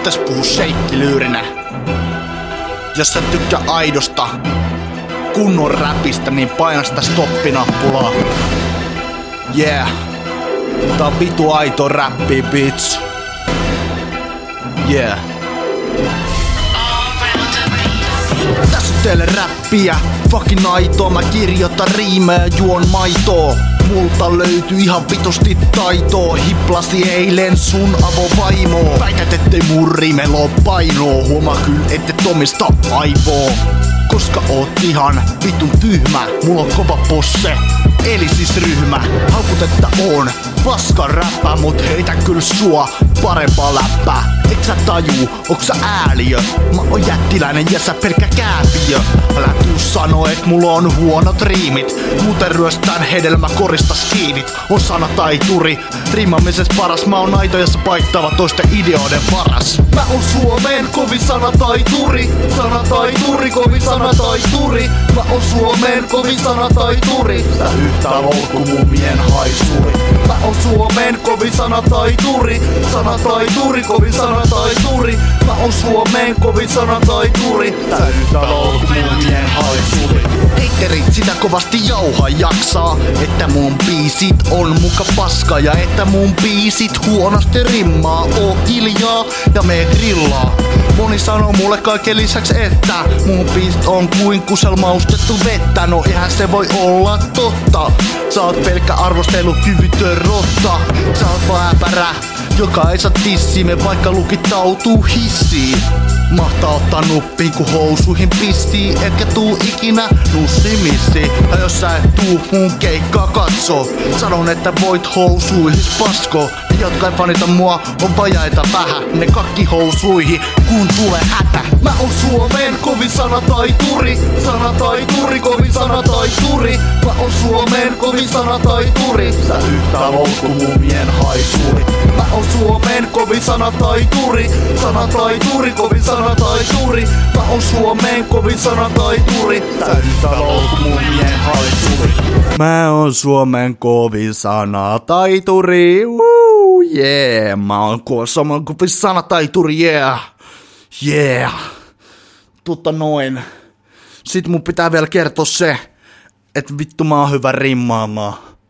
voitais puhua sheikkilyyrinä. Jos sä tykkää aidosta kunnon räpistä, niin paina sitä stoppinappulaa. Yeah. Tää on vitu aito räppi, bitch. Yeah. Tässä on teille räppiä, fucking aitoa. Mä kirjoitan riimejä, juon maitoa. Multa löytyy ihan vitusti taitoa. Hiplasi eilen sun avovaimoa. Väität ettei mun riimellä oo painoa. Huomaa kyllä ettet omista aivoo. Koska oot ihan vitun tyhmä. Mulla on kova posse, eli siis ryhmä. Haukut että on paska räppä, mut heitä kyllä sua parempaa läppää. Et sä tajuu, onks sä ääliö? Mä oon jättiläinen ja sä pelkkä kääpiö. Älä tuu sano, et mulla on huonot riimit. Muuten ryöstään hedelmä korista skiinit. On sanataituri, riimamises paras. Mä oon aito ja sä paittava toisten ideoiden paras. Mä oon Suomen kovin sanataituri. Sanataituri, kovin sanataituri. Mä oon Suomen kovin sanataituri. Sä yhtä loukku mumien haisuri. Mä oon Suomen kovin sanataituri. Sanataituri, kovin sanataituri. Mä oon Suomen kovin sanataituri. Sä yhtä loukku mumien haisuri. Haterit sitä kovasti jauhaa jaksaa, että mun biisit on muka paska ja että mun biisit huonosti rimmaa. Oo hiljaa ja me grillaa. Moni sanoo mulle kaiken lisäksi, että mun biisit on kuin kusel maustettu vettä. No eihän se voi olla totta. Sä oot pelkkä arvostelukyvytön rotta. Sä oot vaan äpärä, joka ei saa tissimme vaikka lukittautuu hissiin. Mahtaa ottaa nuppiin kun housuihin pissii, etkä tuu ikinä nussimissi. Ja jos sä et tuu mun keikkaa katsoo, sanon että voit housuihis pasko. Ne jotka ei fanita mua on vajaita vähän, ne kakki housuihin kun tulee hätä. Mä oon Suomen kovin sanataituri. Sanataituri, kovin sanataituri. Mä oon Suomen kovin sanataituri. Sä yhtä loukku mumien haisuri. Mä oon Suomen kovin sanataituri. Sanataituri, kovin sanataituri. Mä oon Suomen kovin sanataituri. Sä yhtä loukku mumien haisuri. Mä oon Suomen kovin sanataituri. Yeah, mä oon Suomen kovin sanataituri, yeah. Yeah. Noin. Sit mun pitää vielä kertoa se, että vittu mä oon hyvä rimmaamaan.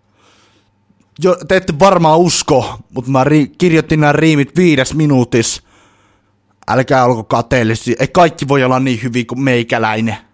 Te ette varmaan usko, mutta mä kirjoitin nämä riimit 5 minuutissa. Älkää olko kateellisia. Ei kaikki voi olla niin hyviä kuin meikäläinen.